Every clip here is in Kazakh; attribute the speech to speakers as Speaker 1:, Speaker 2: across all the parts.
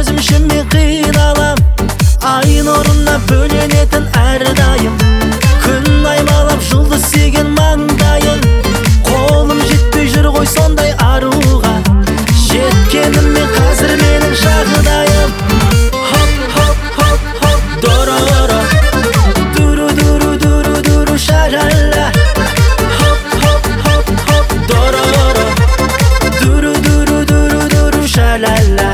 Speaker 1: өзімше мен қиналам. Ай нұрына бөленетін әрдайым, күн аймалап жұлдыз сүйген маңдайын. Қолым жетпей жүр ғой сондай аруға, жеткенім мен қазір менің жағдайым. Хоп, хоп, хоп, хоп, дороро, дуру, дуру, дуру, дуру, ша-ла-ла. Хоп, хоп, хоп, хоп, дороро, дуру, дуру, дуру, дуру, ша-ла-ла.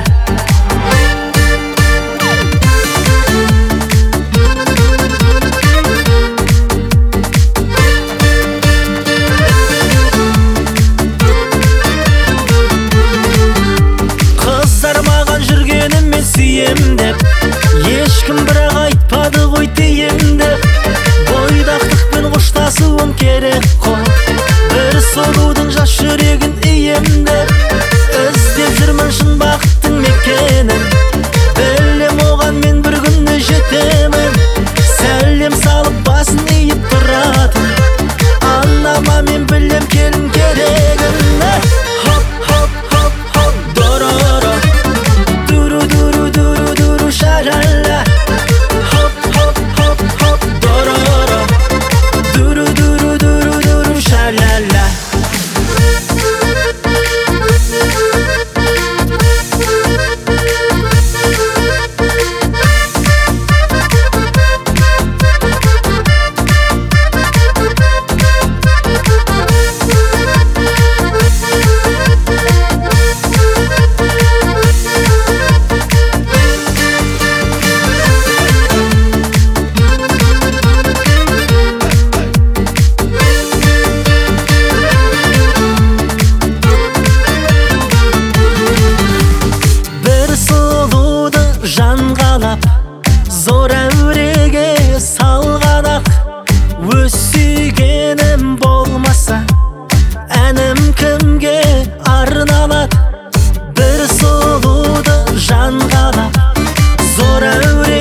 Speaker 1: Жүргеніммен сүйем деп, ешкім бірақ айтпады ғой дейім деп. Бойдақтықпен қоштасуым керек қой, бір сұлудың жас жүрегін ием деп. Іздеп жүрмін шын бақыттың мекенін, білем оған мен бір күні жетемін. Сәлем салып басын иіп тұратын анама мен білем келін керегін. Хоп, хоп, хоп, хоп, дороро, ша-ла-ла. Хоп, хоп, хоп, хоп, дороро, дуру, дуру, дуру, дуру, ша-ла-ла. Жан қалап, зор әуреге салғанақ. Өз сүйгенім болмаса, әнім кімге арналады? Бір сұлуды жан қалап, зор әуреге